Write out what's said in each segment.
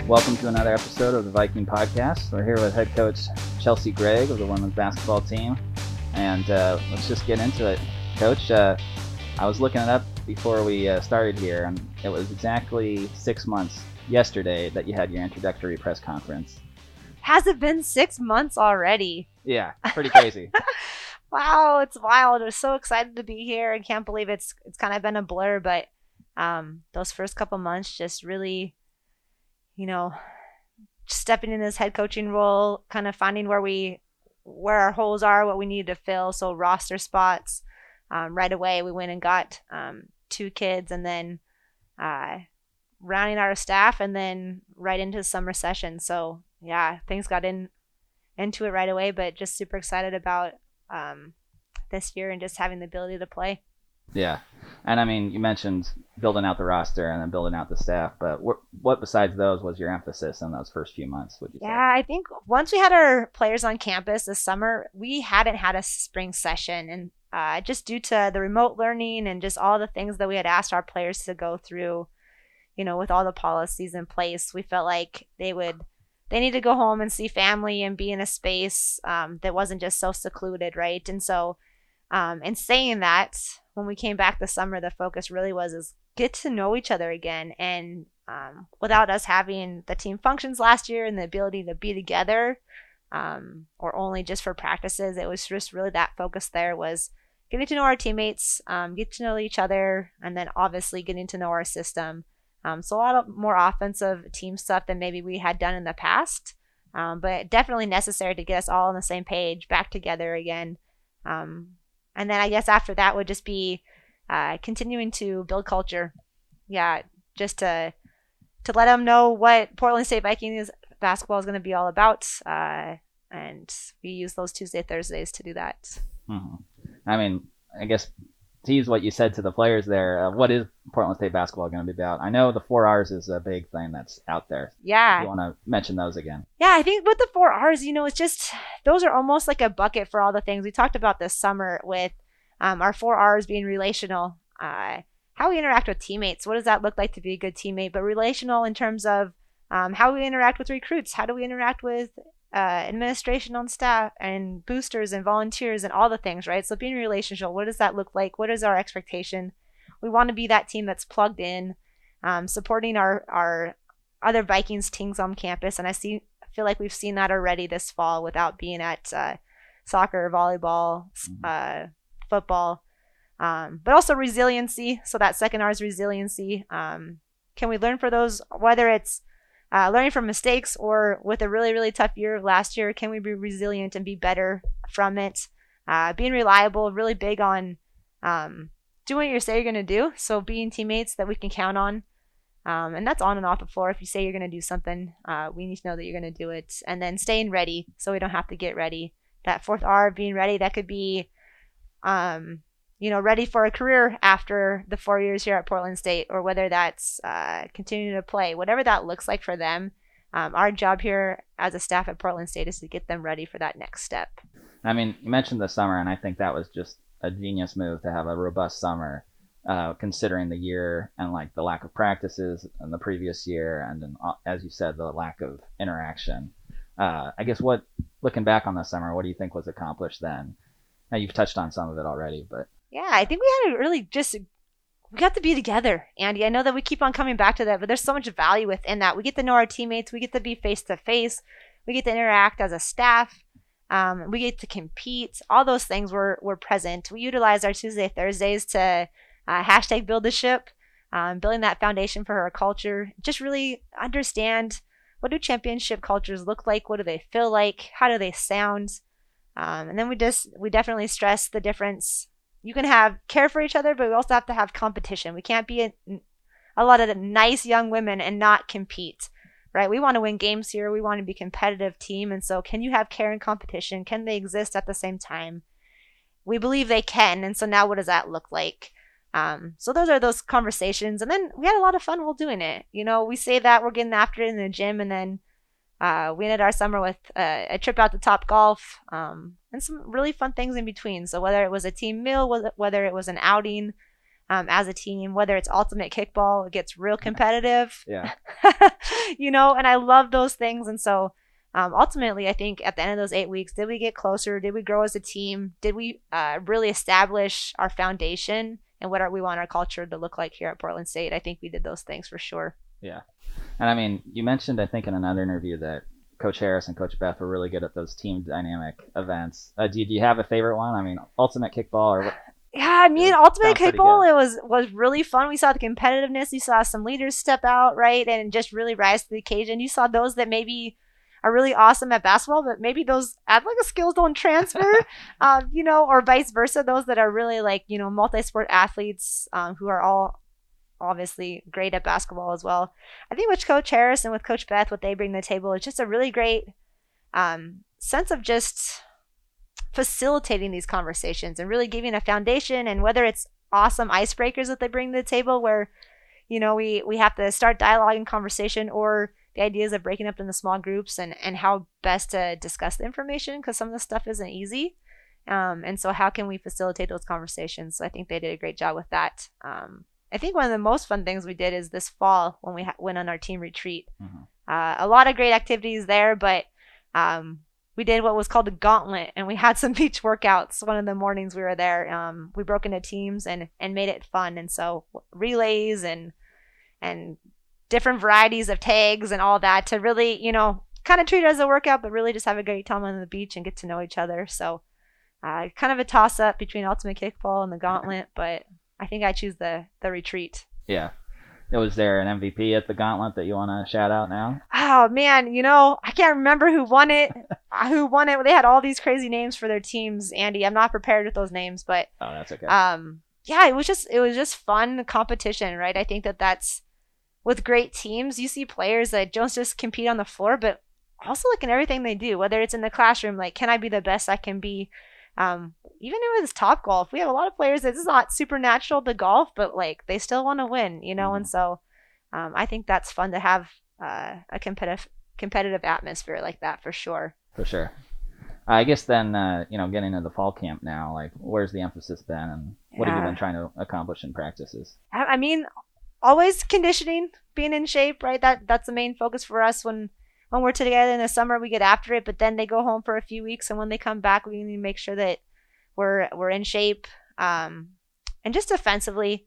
Welcome to another episode of the Viking Podcast. We're here with head coach Chelsea Gregg of the women's basketball team. And let's just get into it. Coach, I was looking it up before we started here, and it was exactly 6 months yesterday that you had your introductory press conference. Has it been 6 months already? Yeah, pretty crazy. Wow, it's wild. I'm so excited to be here. I can't believe it's kind of been a blur, but those first couple months just really, stepping in this head coaching role, kind of finding where our holes are, what we need to fill. So roster spots. Right away, we went and got 2 kids, and then rounding out our staff, and then right into summer session. So yeah, things got into it right away, but just super excited about this year and just having the ability to play. Yeah. And I mean, you mentioned building out the roster and then building out the staff, but what besides those was your emphasis in those first few months, would you say? Yeah, I think once we had our players on campus this summer, we hadn't had a spring session, and just due to the remote learning and just all the things that we had asked our players to go through, with all the policies in place, we felt like they need to go home and see family and be in a space that wasn't just so secluded, right? And so in saying that, when we came back this summer, the focus really was get to know each other again. And without us having the team functions last year and the ability to be together, or only just for practices, it was just really that focus there was getting to know our teammates, get to know each other, and then obviously getting to know our system. So a lot of more offensive team stuff than maybe we had done in the past, but definitely necessary to get us all on the same page, back together again. And then I guess after that would just be continuing to build culture. Yeah, just to let them know what Portland State Vikings basketball is going to be all about. And we use those Tuesday, Thursdays to do that. Mm-hmm. I mean, I guess to use what you said to the players there, what is Portland State basketball going to be about? I know the 4 R's is a big thing that's out there. Yeah. You want to mention those again? Yeah, I think with the 4 R's, it's just, those are almost like a bucket for all the things we talked about this summer with our 4 R's being relational, how we interact with teammates. What does that look like to be a good teammate? But relational in terms of how we interact with recruits. How do we interact with administration on staff and boosters and volunteers and all the things, right? So being relational, what does that look like? What is our expectation? We want to be that team that's plugged in, supporting our other Vikings teams on campus. And I feel like we've seen that already this fall without being at soccer, volleyball, football, but also resiliency. So that second R is resiliency. Can we learn for those, whether it's learning from mistakes or with a really, really tough year last year, can we be resilient and be better from it? Being reliable, really big on doing what you say you're going to do. So being teammates that we can count on. And that's on and off the floor. If you say you're going to do something, we need to know that you're going to do it. And then staying ready so we don't have to get ready. That 4th R, being ready, that could be, ready for a career after the 4 years here at Portland State, or whether that's continuing to play, whatever that looks like for them. Our job here as a staff at Portland State is to get them ready for that next step. I mean, you mentioned the summer, and I think that was just a genius move to have a robust summer, considering the year and like the lack of practices in the previous year, and then, as you said, the lack of interaction. I guess looking back on the summer, what do you think was accomplished then? Now you've touched on some of it already, but yeah, I think we had to really we got to be together, Andy. I know that we keep on coming back to that, but there's so much value within that. We get to know our teammates. We get to be face to face. We get to interact as a staff. We get to compete. All those things were present. We utilize our Tuesday, Thursdays to hashtag build the ship, building that foundation for our culture. Just really understand, what do championship cultures look like? What do they feel like? How do they sound? And then we definitely stress the difference. You can have care for each other, but we also have to have competition. We can't be a lot of nice young women and not compete, right? We want to win games here. We want to be a competitive team. And so can you have care and competition? Can they exist at the same time? We believe they can. And so now what does that look like? So those are those conversations. And then we had a lot of fun while doing it. We say that we're getting after it in the gym, and then we ended our summer with a trip out to Top Golf, and some really fun things in between. So whether it was a team meal, whether it was an outing, as a team. Whether it's ultimate kickball, it gets real competitive. Yeah. And I love those things. And so ultimately, I think at the end of those 8 weeks, did we get closer? Did we grow as a team? Did we really establish our foundation and what we want our culture to look like here at Portland State? I think we did those things for sure. Yeah. And I mean, you mentioned, I think in another interview, that Coach Harris and Coach Beth were really good at those team dynamic events. Do you have a favorite one? I mean, ultimate kickball or what? Yeah, I mean, ultimate kickball, it was really fun. We saw the competitiveness. You saw some leaders step out, right, and just really rise to the occasion. You saw those that maybe are really awesome at basketball, but maybe those athletic skills don't transfer, or vice versa. Those that are really like, multi-sport athletes who are all obviously great at basketball as well. I think with Coach Harris and with Coach Beth, what they bring to the table is just a really great sense of just facilitating these conversations and really giving a foundation. And whether it's awesome icebreakers that they bring to the table where, we have to start dialogue and conversation, or the ideas of breaking up into small groups and how best to discuss the information, because some of the stuff isn't easy. And so how can we facilitate those conversations? So I think they did a great job with that. I think one of the most fun things we did is this fall when we went on our team retreat. Mm-hmm. A lot of great activities there, but we did what was called a gauntlet, and we had some beach workouts. One of the mornings we were there, we broke into teams and made it fun. And so relays and different varieties of tags and all that to really, kind of treat it as a workout, but really just have a great time on the beach and get to know each other. So kind of a toss up between ultimate kickball and the gauntlet, but I think I choose the retreat. Yeah. Was there an MVP at the gauntlet that you want to shout out now? Oh man, I can't remember who won it. They had all these crazy names for their teams, Andy. I'm not prepared with those names, but oh, that's okay. Yeah, it was just fun competition, right? I think that's with great teams, you see players that don't just compete on the floor, but also like in everything they do, whether it's in the classroom, like, can I be the best I can be? Even if it's top golf, we have a lot of players that it's not supernatural to golf, but like they still want to win, Mm-hmm. And so I think that's fun to have a competitive atmosphere like that for sure. For sure. I guess then, getting into the fall camp now, like where's the emphasis been and what have you been trying to accomplish in practices? I mean, always conditioning, being in shape, right? That's the main focus for us when we're together in the summer. We get after it, but then they go home for a few weeks, and when they come back, we need to make sure that we're in shape, and just defensively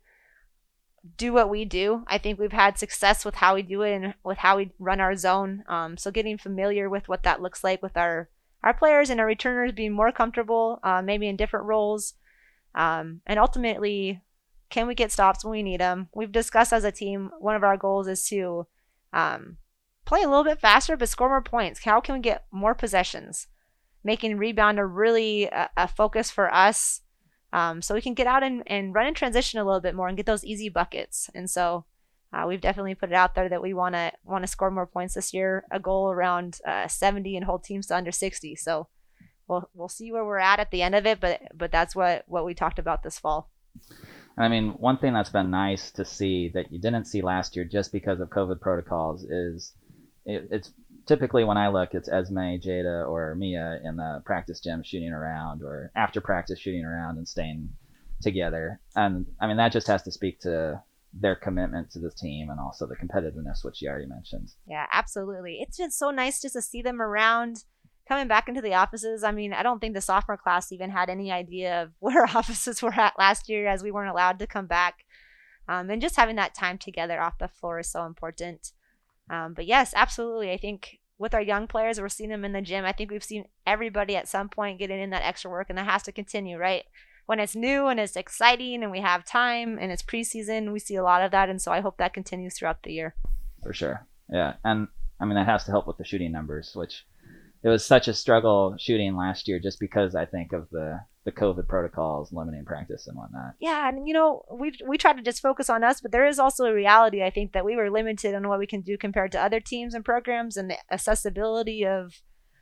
do what we do. I think we've had success with how we do it and with how we run our zone. So getting familiar with what that looks like with our players and our returners being more comfortable, maybe in different roles, and ultimately, can we get stops when we need them? We've discussed as a team, one of our goals is to play a little bit faster, but score more points. How can we get more possessions? Making rebound a really a focus for us, so we can get out and run in transition a little bit more and get those easy buckets. And so we've definitely put it out there that we want to score more points this year. A goal around 70 and hold teams to under 60. So we'll see where we're at the end of it, but that's what we talked about this fall. I mean, one thing that's been nice to see that you didn't see last year just because of COVID protocols is it's typically when I look, it's Esme, Jada, or Mia in the practice gym shooting around or after practice shooting around and staying together. And I mean, that just has to speak to their commitment to this team and also the competitiveness, which you already mentioned. Yeah, absolutely. It's been so nice just to see them around. Coming back into the offices, I mean, I don't think the sophomore class even had any idea of where offices were at last year, as we weren't allowed to come back. And just having that time together off the floor is so important. But yes, absolutely. I think with our young players, we're seeing them in the gym. I think we've seen everybody at some point getting in that extra work, and that has to continue, right? When it's new and it's exciting and we have time and it's preseason, we see a lot of that. And so I hope that continues throughout the year. For sure. Yeah. And I mean, that has to help with the shooting numbers, which it was such a struggle shooting last year just because I think of the COVID protocols, limiting practice and whatnot. Yeah, and we try to just focus on us, but there is also a reality, I think, that we were limited on what we can do compared to other teams and programs, and the accessibility of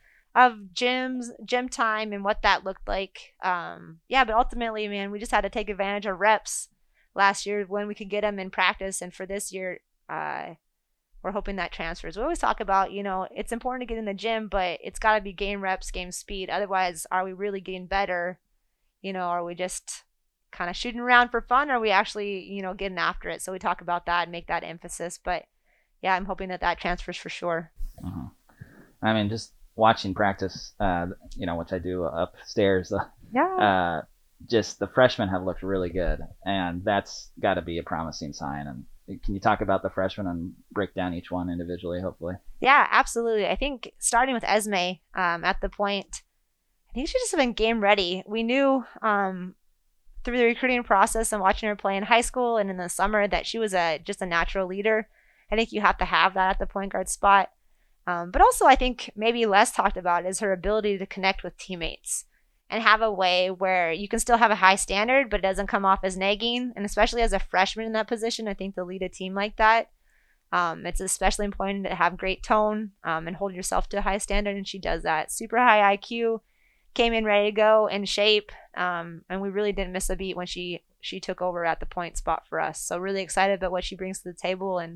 gyms, gym time, and what that looked like. But ultimately, man, we just had to take advantage of reps last year when we could get them in practice, and for this year, we're hoping that transfers. We always talk about, it's important to get in the gym, but it's got to be game reps, game speed. Otherwise, are we really getting better? Are we just kind of shooting around for fun, or are we actually, getting after it? So we talk about that and make that emphasis. But yeah, I'm hoping that transfers for sure. Uh-huh. I mean, just watching practice, which I do upstairs, Yeah. just the freshmen have looked really good, and that's got to be a promising sign. And can you talk about the freshmen and break down each one individually, hopefully? Yeah, absolutely. I think starting with Esme at the point, I think she just been game ready. We knew through the recruiting process and watching her play in high school and in the summer that she was just a natural leader. I think you have to have that at the point guard spot. But also, I think maybe less talked about is her ability to connect with teammates and have a way where you can still have a high standard, but it doesn't come off as nagging. And especially as a freshman in that position, I think to lead a team like that, it's especially important to have great tone and hold yourself to a high standard. And she does that. Super high IQ, came in ready to go, in shape, and we really didn't miss a beat when she took over at the point spot for us. So really excited about what she brings to the table, and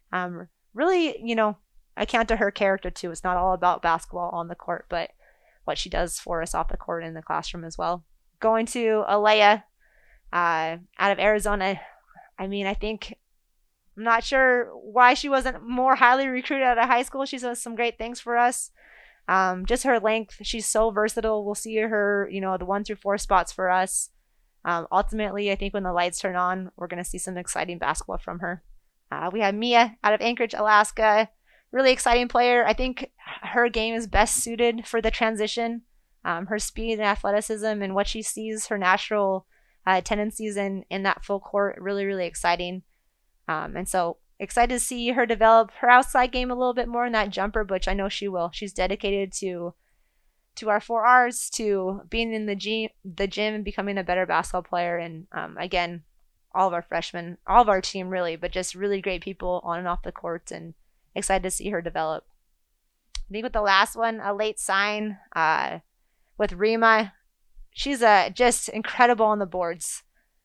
really, I count to her character too. It's not all about basketball on the court, but what she does for us off the court and in the classroom as well. Going to Alea out of Arizona, I mean, I'm not sure why she wasn't more highly recruited out of high school. She's done some great things for us. Just her length, she's so versatile. We'll see her, the 1 through 4 spots for us. Ultimately, I think when the lights turn on, we're going to see some exciting basketball from her. We have Mia out of Anchorage, Alaska. Really exciting player. I think her game is best suited for the transition. Her speed and athleticism and what she sees, her natural tendencies in that full court, really, really exciting. And so excited to see her develop her outside game a little bit more in that jumper, which I know she will. She's dedicated to our 4Rs, to being in the gym and becoming a better basketball player. And again, all of our freshmen, all of our team really, but just really great people on and off the court, and excited to see her develop. I think with the last one, a late sign with Rima. She's just incredible on the boards.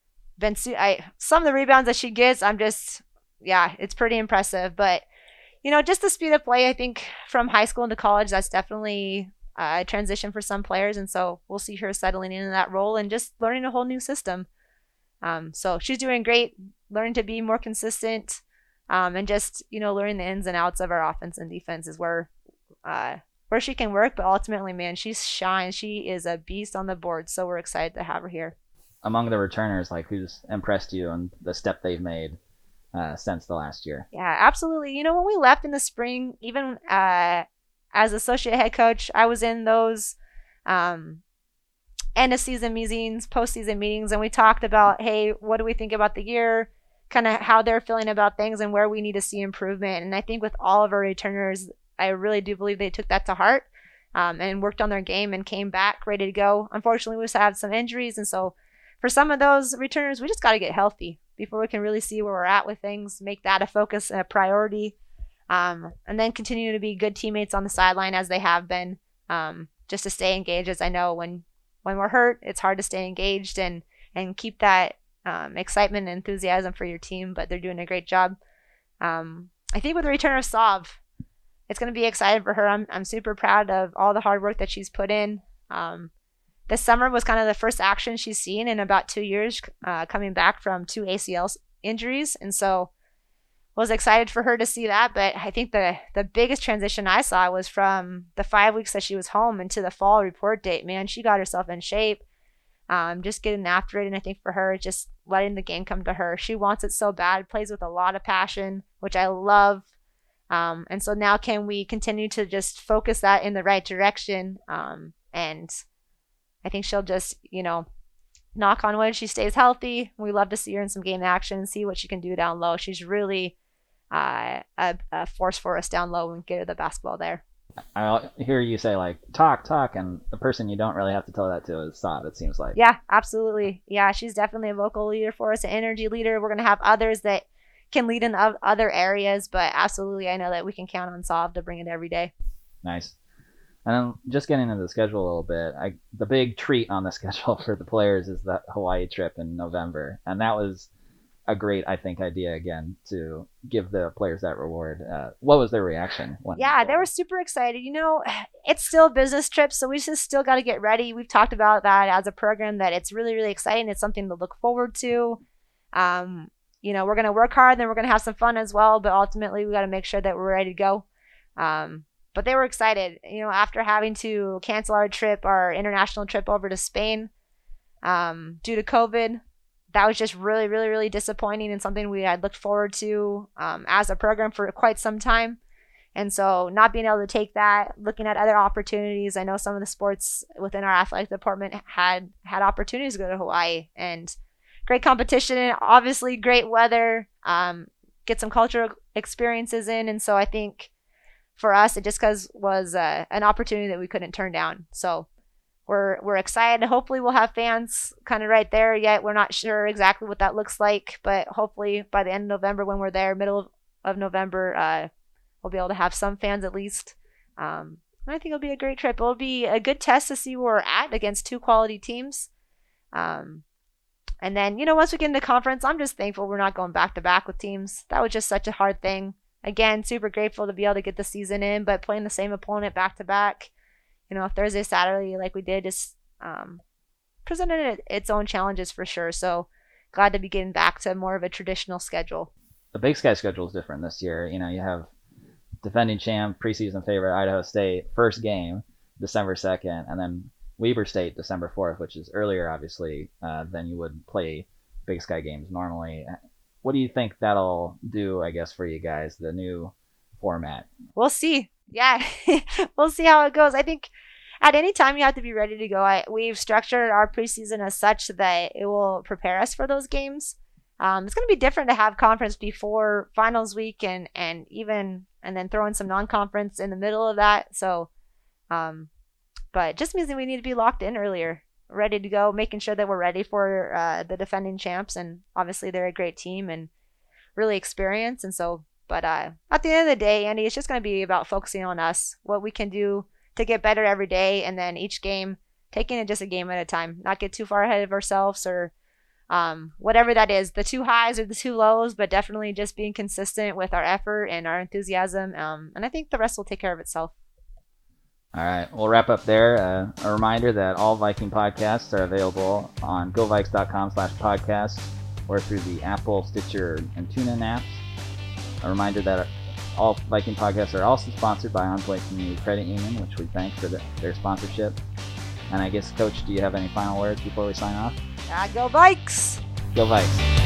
Some of the rebounds that she gets, it's pretty impressive. But, just the speed of play, I think from high school into college, that's definitely a transition for some players. And so we'll see her settling into that role and just learning a whole new system. So she's doing great, learning to be more consistent, and just, learning the ins and outs of our offense and defense is where she can work. But ultimately, man, she shines. She is a beast on the board. So we're excited to have her here. Among the returners, like, who's impressed you and the step they've made since the last year? Yeah, absolutely. When we left in the spring, even as associate head coach, I was in those end of season meetings, postseason meetings, and we talked about, hey, what do we think about the year, kind of how they're feeling about things and where we need to see improvement. And I think with all of our returners, I really do believe they took that to heart and worked on their game and came back ready to go. Unfortunately, we just had some injuries, and so for some of those returners, we just got to get healthy before we can really see where we're at with things, make that a focus and a priority, and then continue to be good teammates on the sideline as they have been, just to stay engaged. As I know when we're hurt, it's hard to stay engaged and keep that excitement and enthusiasm for your team, but they're doing a great job. I think with the return of Sav, it's going to be exciting for her. I'm super proud of all the hard work that she's put in. This summer was kind of the first action she's seen in about 2 years, coming back from 2 ACL injuries. And so was excited for her to see that. But I think the biggest transition I saw was from the 5 weeks that she was home into the fall report date. Man, she got herself in shape, just getting after it. And I think for her, just letting the game come to her. She wants it so bad, plays with a lot of passion, which I love. And so now can we continue to just focus that in the right direction? And I think she'll just, knock on wood, she stays healthy. We love to see her in some game action and see what she can do down low. She's really a force for us down low and get her the basketball there. I hear you say, like, talk, and the person you don't really have to tell that to is Sav, it seems like. Yeah, absolutely. Yeah, she's definitely a vocal leader for us, an energy leader. We're going to have others that can lead in other areas, but absolutely I know that we can count on Sav to bring it every day. Nice. And then just getting into the schedule a little bit, the big treat on the schedule for the players is that Hawaii trip in November. And that was a great, I think, idea again to give the players that reward. What was their reaction? Yeah, they were super excited. It's still a business trip, so we just still got to get ready. We've talked about that as a program, that it's really, really exciting. It's something to look forward to. We're going to work hard, then we're going to have some fun as well, but ultimately we got to make sure that we're ready to go. But they were excited, after having to cancel our international trip over to Spain due to COVID. That was just really, really, really disappointing, and something we had looked forward to as a program for quite some time. And so not being able to take that, looking at other opportunities. I know some of the sports within our athletic department had opportunities to go to Hawaii, and great competition, obviously great weather, get some cultural experiences in. And so I think for us, it just was an opportunity that we couldn't turn down. So we're excited. Hopefully we'll have fans kind of right there. Yet we're not sure exactly what that looks like, but hopefully by the end of November, when we're there, middle of November, we'll be able to have some fans at least. I think it'll be a great trip. It'll be a good test to see where we're at against two quality teams. And then, once we get into conference, I'm just thankful we're not going back to back with teams. That was just such a hard thing. Again, super grateful to be able to get the season in, but playing the same opponent back to back, Thursday, Saturday, like we did, just presented its own challenges for sure. So glad to be getting back to more of a traditional schedule. The Big Sky schedule is different this year. You have defending champ, preseason favorite Idaho State, first game December 2nd, and then Weber State December 4th, which is earlier, obviously, than you would play Big Sky games normally. What do you think that'll do, I guess, for you guys, the new format? We'll see. Yeah, we'll see how it goes. I think at any time you have to be ready to go. We've structured our preseason as such that it will prepare us for those games. It's going to be different to have conference before finals week and then throw in some non-conference in the middle of that. So, but it just means that we need to be locked in earlier, ready to go, making sure that we're ready for the defending champs. And obviously they're a great team and really experienced. And so, but at the end of the day, Andy, it's just going to be about focusing on us, what we can do to get better every day. And then each game, taking it just a game at a time, not get too far ahead of ourselves or whatever that is, the two highs or the two lows, but definitely just being consistent with our effort and our enthusiasm. And I think the rest will take care of itself. All right, we'll wrap up there. A reminder that all Viking podcasts are available on govikes.com/podcast or through the Apple, Stitcher, and TuneIn apps. A reminder that all Viking podcasts are also sponsored by Envoy Community Credit Union, which we thank for their sponsorship. And I guess, Coach, do you have any final words before we sign off? Go Vikes! Go Vikes!